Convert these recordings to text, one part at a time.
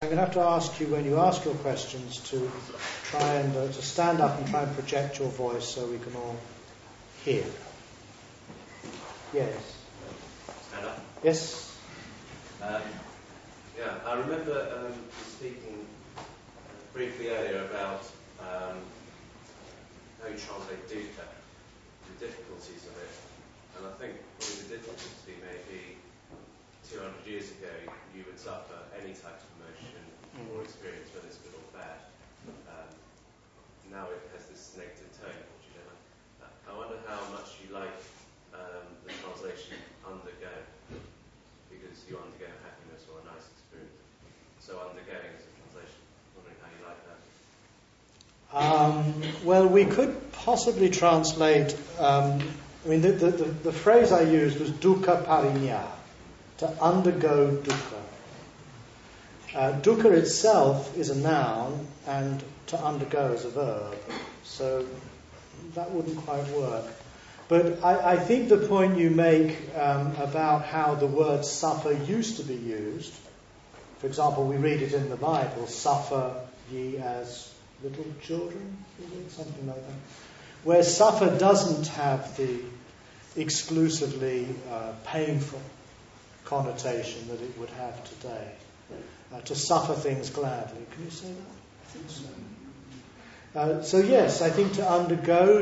I'm going to have to ask you, when you ask your questions, to try and to stand up and try and project your voice so we can all hear. Yes. Stand up? Yes. I remember speaking briefly earlier about how you translate dukkha, the difficulties of it. And I think probably the difficulty may be 200 years ago you would suffer any type of emotion or experience, whether it's good or bad. Now it has this negative tone, which you don't like. I wonder how much you like the translation undergo, because you undergo happiness or a nice experience. So undergoing is a translation. Wondering how you like that. Well, we could possibly translate. The phrase I used was dukkha parinya, to undergo dukkha. Dukkha itself is a noun, and to undergo is a verb, so that wouldn't quite work. But I think the point you make about how the word suffer used to be used, for example, we read it in the Bible, suffer ye as little children, something like that, where suffer doesn't have the exclusively painful connotation that it would have today. To suffer things gladly. Can you say that? I think so. So yes, I think to undergo,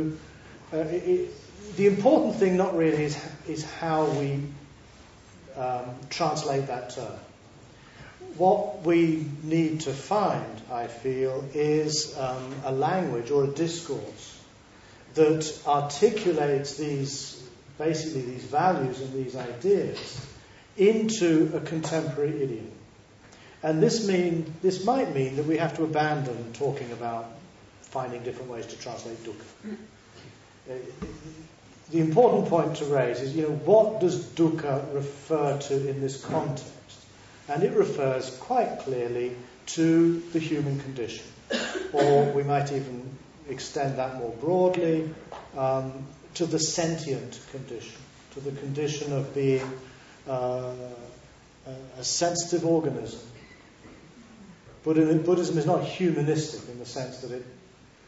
the important thing not really is how we translate that term. What we need to find, I feel, is a language or a discourse that articulates these values and these ideas into a contemporary idiom. And this might mean that we have to abandon talking about finding different ways to translate dukkha. The important point to raise is, what does dukkha refer to in this context? And it refers quite clearly to the human condition. Or we might even extend that more broadly to the sentient condition, to the condition of being a sensitive organism. Buddhism is not humanistic in the sense that it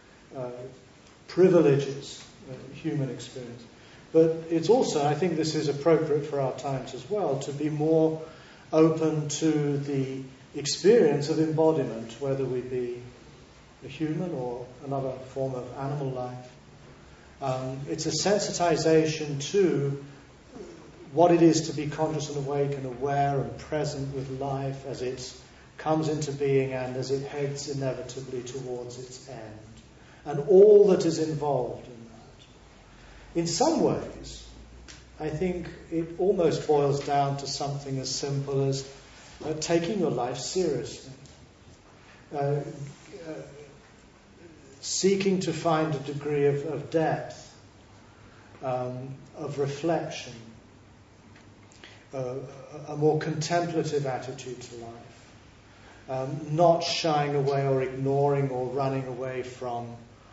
privileges human experience. But it's also, I think this is appropriate for our times as well, to be more open to the experience of embodiment, whether we be a human or another form of animal life. It's a sensitization to what it is to be conscious and awake and aware and present with life as it comes into being and as it heads inevitably towards its end, and all that is involved in that. In some ways, I think it almost boils down to something as simple as taking your life seriously, seeking to find a degree of depth, of reflection, a more contemplative attitude to life. Not shying away or ignoring or running away from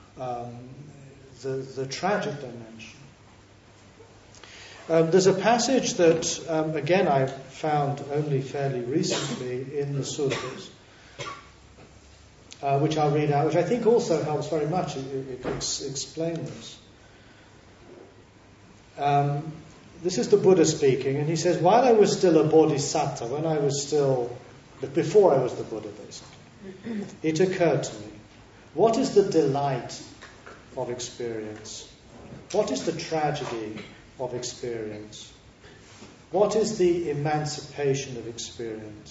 the tragic dimension. There's a passage that, again, I found only fairly recently in the sutras, which I'll read out, which I think also helps very much explain this. This is the Buddha speaking, and he says, while I was still a bodhisattva, before I was the Buddha, basically, it occurred to me, what is the delight of experience? What is the tragedy of experience? What is the emancipation of experience?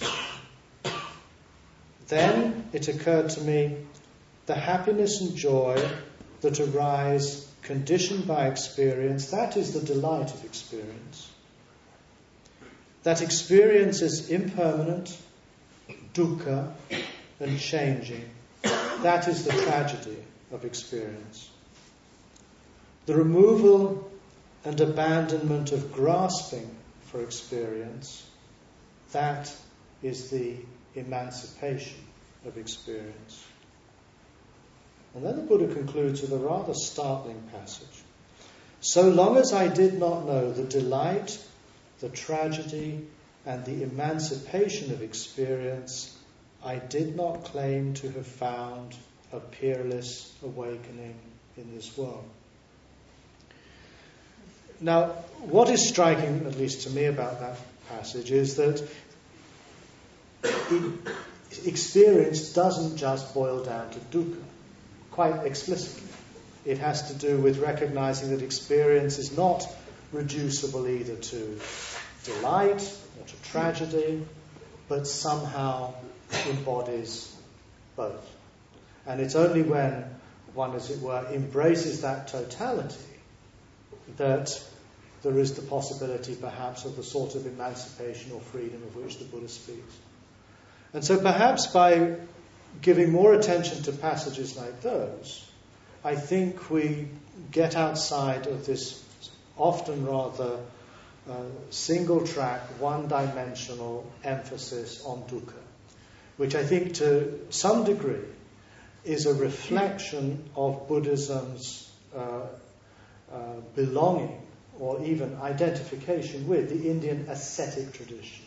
Then it occurred to me, the happiness and joy that arise conditioned by experience, that is the delight of experience. That experience is impermanent, dukkha, and changing. That is the tragedy of experience. The removal and abandonment of grasping for experience, that is the emancipation of experience. And then the Buddha concludes with a rather startling passage. So long as I did not know the delight, the tragedy, and the emancipation of experience, I did not claim to have found a peerless awakening in this world. Now, what is striking, at least to me, about that passage is that experience doesn't just boil down to dukkha, quite explicitly. It has to do with recognizing that experience is not reducible either to delight or to tragedy, but somehow embodies both. And it's only when one, as it were, embraces that totality that there is the possibility, perhaps, of the sort of emancipation or freedom of which the Buddha speaks. And so perhaps by giving more attention to passages like those, I think we get outside of this often rather single-track, one-dimensional emphasis on dukkha, which I think to some degree is a reflection of Buddhism's belonging or even identification with the Indian ascetic tradition.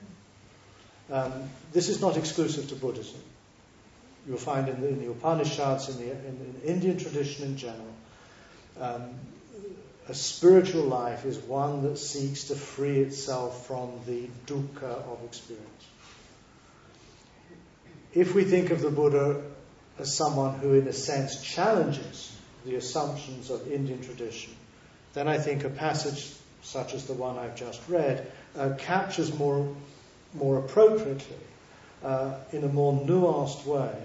This is not exclusive to Buddhism. You'll find in the Upanishads, in the Indian tradition in general, a spiritual life is one that seeks to free itself from the dukkha of experience. If we think of the Buddha as someone who, in a sense, challenges the assumptions of Indian tradition, then I think a passage such as the one I've just read captures more appropriately, in a more nuanced way,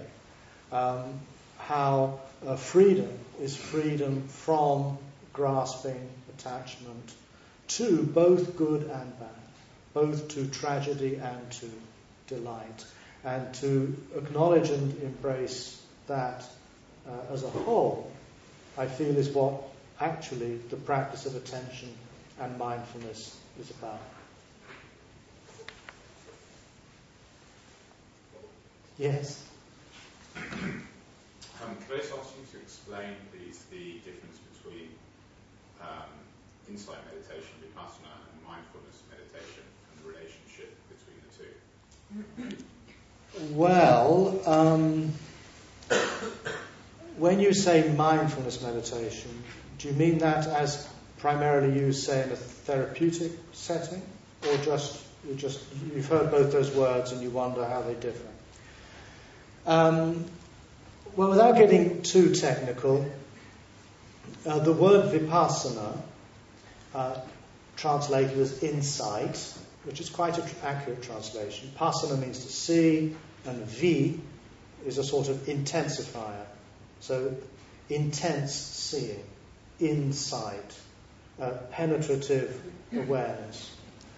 how freedom is freedom from grasping attachment to both good and bad, both to tragedy and to delight, and to acknowledge and embrace that as a whole, I feel is what actually the practice of attention and mindfulness is about. Yes? Could I just ask you to explain, please, the difference between insight meditation, vipassana, and mindfulness meditation, and the relationship between the two? Well, when you say mindfulness meditation, do you mean that as primarily used, say, in a therapeutic setting, or just you've heard both those words and you wonder how they differ? Well, without getting too technical, the word vipassana, translated as insight, which is quite an accurate translation. Passana means to see, and vi is a sort of intensifier. So, intense seeing, insight, penetrative awareness.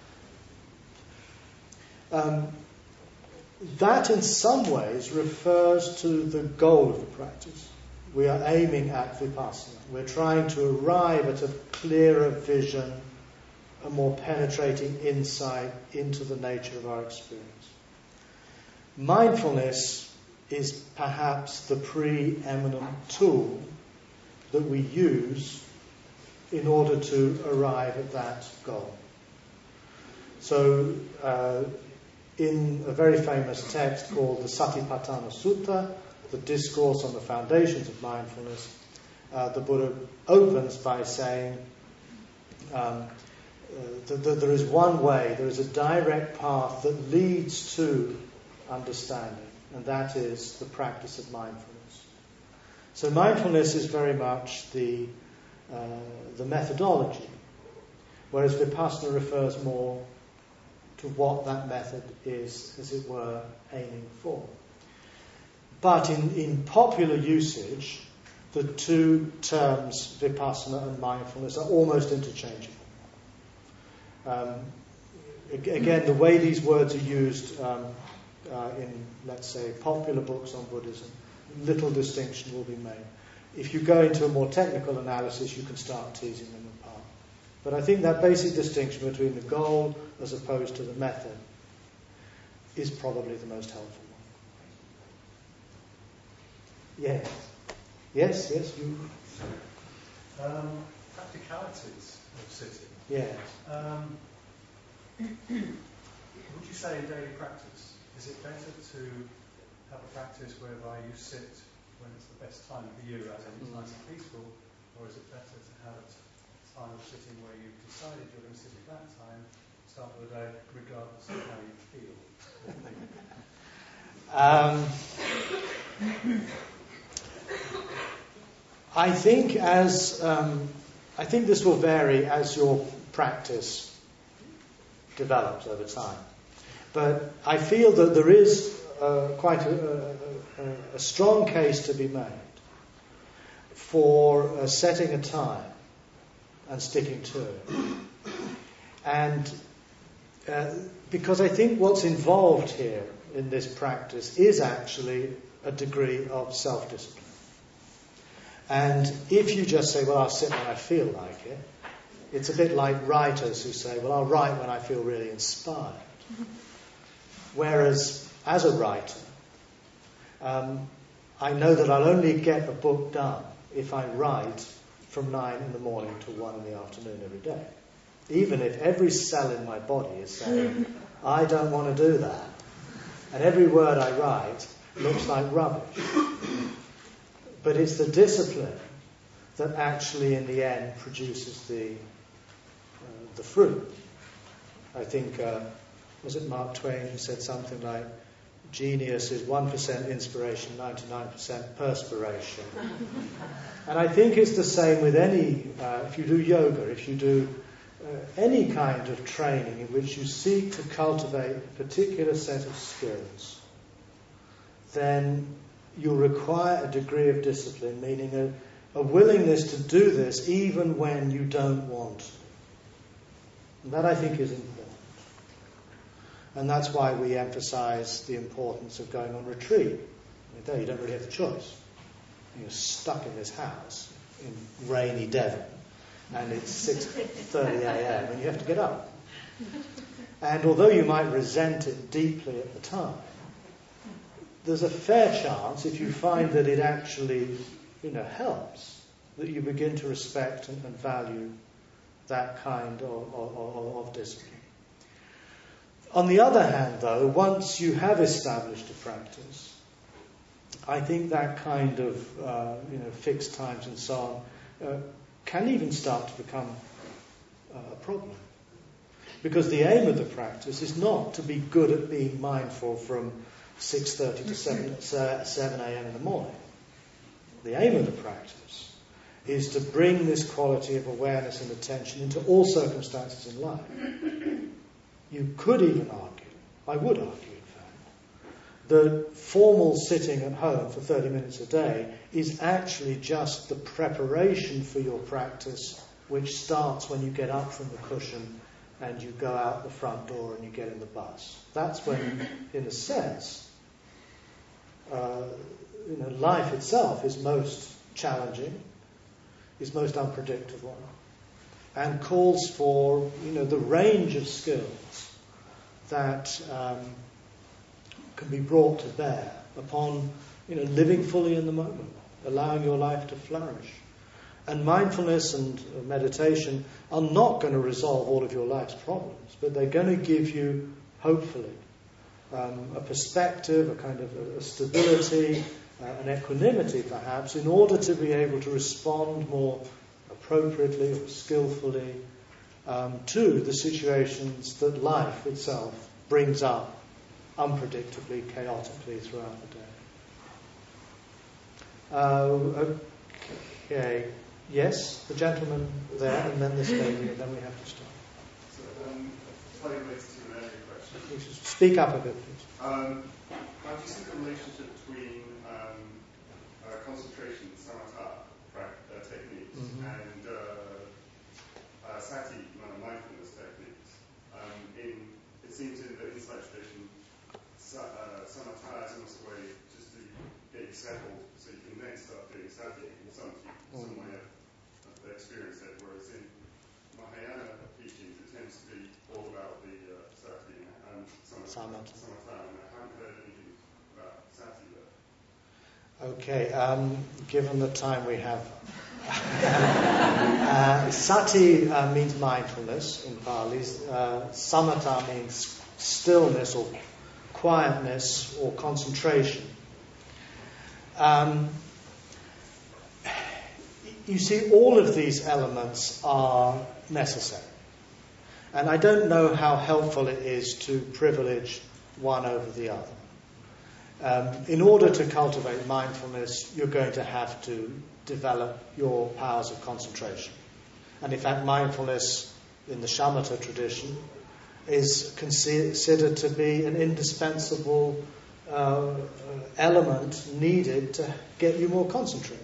That in some ways refers to the goal of the practice. We are aiming at vipassana. We're trying to arrive at a clearer vision, a more penetrating insight into the nature of our experience. Mindfulness is perhaps the preeminent tool that we use in order to arrive at that goal. So, in a very famous text called the Satipatthana Sutta, the discourse on the foundations of mindfulness, the Buddha opens by saying that there is one way, there is a direct path that leads to understanding, and that is the practice of mindfulness. So mindfulness is very much the methodology, whereas Vipassana refers more to what that method is, as it were, aiming for. But in popular usage, the two terms, Vipassana and mindfulness, are almost interchangeable. Again, the way these words are used in, let's say, popular books on Buddhism, little distinction will be made. If you go into a more technical analysis, you can start teasing them apart. But I think that basic distinction between the goal as opposed to the method is probably the most helpful one. Yes, you. Practicalities of sitting. Yes. Would you say in daily practice, Is it better to have a practice whereby you sit when it's the best time for you, as in it's nice and peaceful, or is it better to have a time of sitting where you've decided you're going to sit at that time, start of the day, regardless of how you feel? I think this will vary as your practice develops over time. But I feel that there is quite a strong case to be made for setting a time and sticking to it. And because I think what's involved here in this practice is actually a degree of self-discipline. And if you just say, well, I'll sit when I feel like it, it's a bit like writers who say, well, I'll write when I feel really inspired. Whereas, as a writer, I know that I'll only get a book done if I write from 9 in the morning to 1 in the afternoon every day. Even if every cell in my body is saying, I don't want to do that. And every word I write looks like rubbish. But it's the discipline that actually, in the end, produces the fruit. I think, was it Mark Twain who said something like, genius is 1% inspiration, 99% perspiration. And I think it's the same with any, if you do yoga, if you do any kind of training in which you seek to cultivate a particular set of skills, then you'll require a degree of discipline, meaning a willingness to do this even when you don't want to. And that, I think, is important. And that's why we emphasize the importance of going on retreat. There you don't really have the choice. You're stuck in this house in rainy Devon, and it's 6:30 a.m. and you have to get up. And although you might resent it deeply at the time, there's a fair chance, if you find that it actually, helps, that you begin to respect and value that kind of discipline. On the other hand, though, once you have established a practice, I think that kind of fixed times and so on can even start to become a problem. Because the aim of the practice is not to be good at being mindful from 6:30 to 7 a.m. in the morning. The aim of the practice is to bring this quality of awareness and attention into all circumstances in life. You could even argue, I would argue in fact, that formal sitting at home for 30 minutes a day is actually just the preparation for your practice, which starts when you get up from the cushion and you go out the front door and you get in the bus. That's when, in a sense, life itself is most challenging, is most unpredictable, and calls for the range of skills that can be brought to bear upon living fully in the moment, allowing your life to flourish. And mindfulness and meditation are not going to resolve all of your life's problems, but they're going to give you, hopefully, a perspective, a kind of a stability, an equanimity perhaps, in order to be able to respond more appropriately or skillfully to the situations that life itself brings up unpredictably, chaotically throughout the day. Okay. Yes, the gentleman there, and then this lady, and then we have to stop. So, slightly related to an earlier question. You should speak up a bit, please. How do you see the relationship between concentration, samatha techniques, and sati, mindfulness techniques? It seems in the insight tradition, samatha is almost a way just to get you settled, so you can then start doing sati, or some way of the experience it, whereas in Mahayana teachings it tends to be all about the sati and samatha, and I haven't heard anything about sati there. Okay, given the time we have, sati means mindfulness in Pali, samatha means stillness or quietness or concentration. You see, all of these elements are necessary. And I don't know how helpful it is to privilege one over the other. In order to cultivate mindfulness, you're going to have to develop your powers of concentration. And in fact, mindfulness in the shamatha tradition is considered to be an indispensable element needed to get you more concentrated.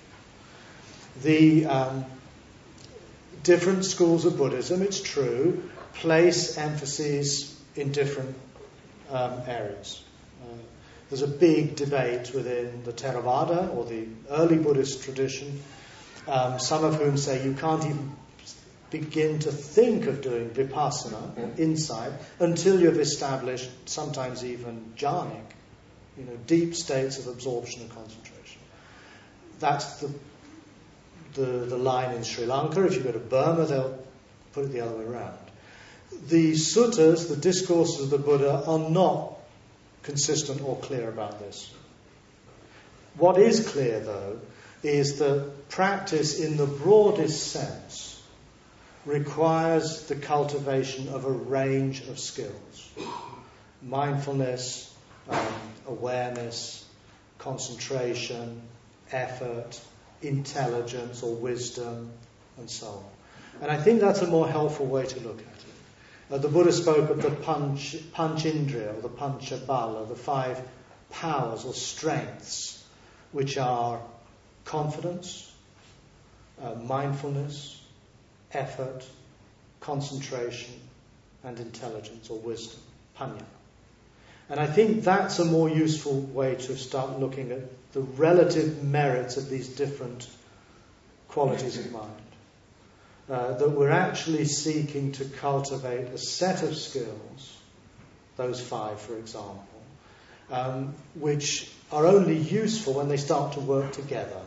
The different schools of Buddhism, it's true, place emphases in different areas. There's a big debate within the Theravada or the early Buddhist tradition, some of whom say you can't even begin to think of doing vipassana or insight until you've established sometimes even jhanic, deep states of absorption and concentration. That's the line in Sri Lanka. If you go to Burma, they'll put it the other way around. The suttas, the discourses of the Buddha, are not consistent or clear about this. What is clear, though, is that practice in the broadest sense requires the cultivation of a range of skills. Mindfulness, awareness, concentration, effort, intelligence or wisdom, and so on. And I think that's a more helpful way to look at it. The Buddha spoke of the panchindriya, or the panchabala, the 5 powers or strengths, which are confidence, mindfulness, effort, concentration, and intelligence or wisdom, panya. And I think that's a more useful way to start looking at the relative merits of these different qualities of mind. That we're actually seeking to cultivate a set of skills, those 5 for example, which are only useful when they start to work together.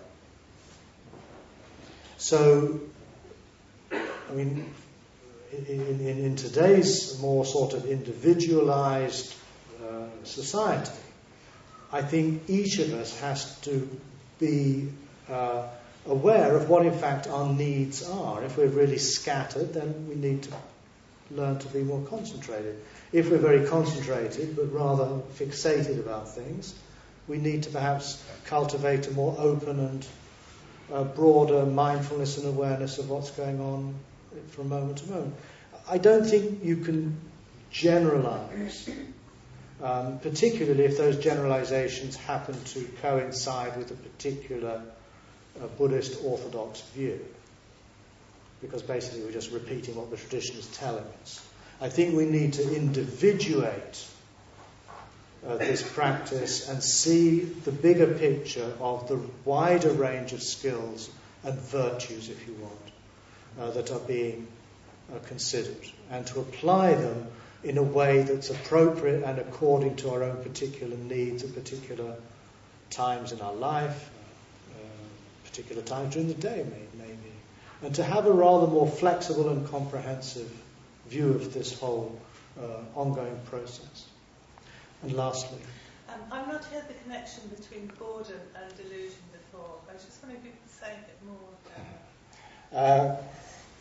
So, I mean, in today's more sort of individualized society, I think each of us has to be aware of what in fact our needs are. If we're really scattered, then we need to learn to be more concentrated. If we're very concentrated but rather fixated about things, we need to perhaps cultivate a more open and broader mindfulness and awareness of what's going on from moment to moment. I don't think you can generalize, particularly if those generalizations happen to coincide with a particular Buddhist orthodox view, because basically we're just repeating what the tradition is telling us. I think we need to individuate this practice and see the bigger picture of the wider range of skills and virtues, if you want, that are being considered, and to apply them in a way that's appropriate and according to our own particular needs at particular times in our life, particular times during the day maybe, and to have a rather more flexible and comprehensive view of this whole ongoing process. And lastly, I've not heard the connection between boredom and delusion before. I was just wondering if you could say a bit more about that.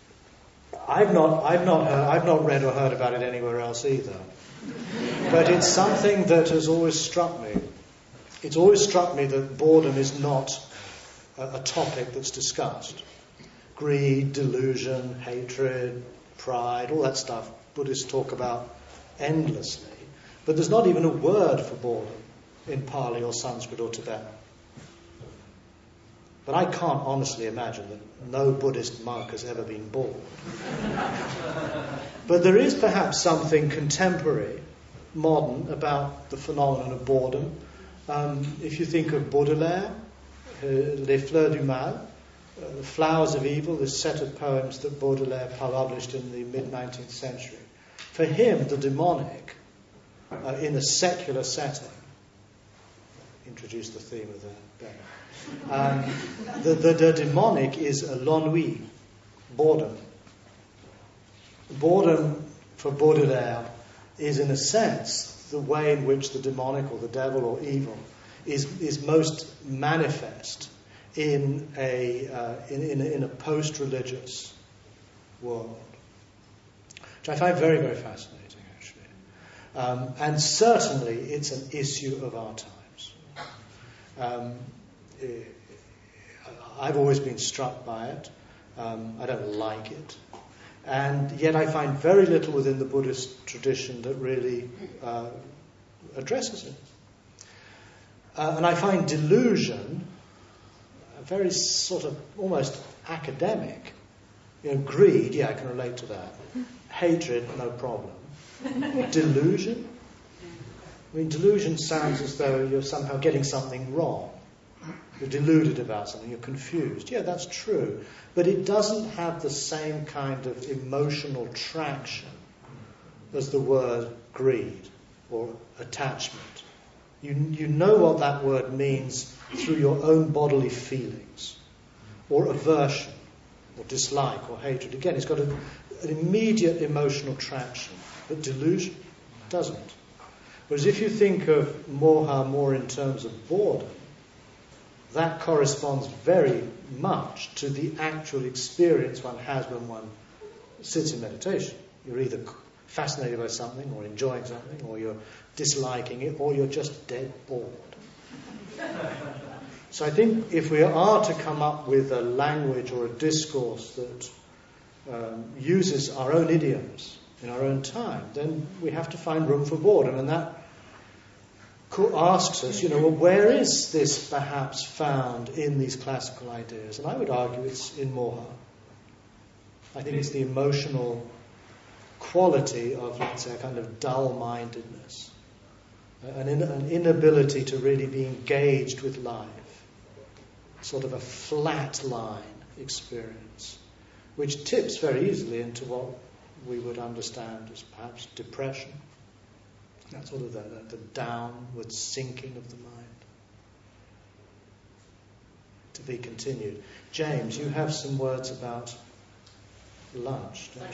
I've not read or heard about it anywhere else either. But it's something that has always struck me. It's always struck me that boredom is not a topic that's discussed. Greed, delusion, hatred, pride, all that stuff Buddhists talk about endlessly. But there's not even a word for boredom in Pali or Sanskrit or Tibetan. But I can't honestly imagine that no Buddhist monk has ever been bored. But there is perhaps something contemporary, modern, about the phenomenon of boredom. If you think of Baudelaire, Les Fleurs du Mal, The Flowers of Evil, this set of poems that Baudelaire published in the mid-19th century. For him, the demonic, in a secular setting, introduce the theme of the demonic is l'ennui, boredom. Boredom for Baudelaire is in a sense the way in which the demonic or the devil or evil is most manifest in a post-religious world, which I find very, very fascinating, actually. And certainly it's an issue of our times. I've always been struck by it. I don't like it. And yet I find very little within the Buddhist tradition that really addresses it. And I find delusion very sort of almost academic. Greed, yeah, I can relate to that. Hatred, no problem. Delusion? I mean, delusion sounds as though you're somehow getting something wrong. You're deluded about something, you're confused. Yeah, that's true. But it doesn't have the same kind of emotional traction as the word greed or attachment. You know what that word means through your own bodily feelings, or aversion, or dislike, or hatred. Again, it's got an immediate emotional traction, but delusion doesn't. Whereas if you think of moha more in terms of boredom, that corresponds very much to the actual experience one has when one sits in meditation. You're either fascinated by something, or enjoying something, or you're disliking it, or you're just dead bored. So I think if we are to come up with a language or a discourse that uses our own idioms in our own time, then we have to find room for boredom. And that asks us, well, where is this perhaps found in these classical ideas? And I would argue it's in moha. I think it's the emotional quality of, let's say, a kind of dull-mindedness, an inability to really be engaged with life, sort of a flat line experience, which tips very easily into what we would understand as perhaps depression. That sort of the downward sinking of the mind. To be continued. James, you have some words about lunch, don't you?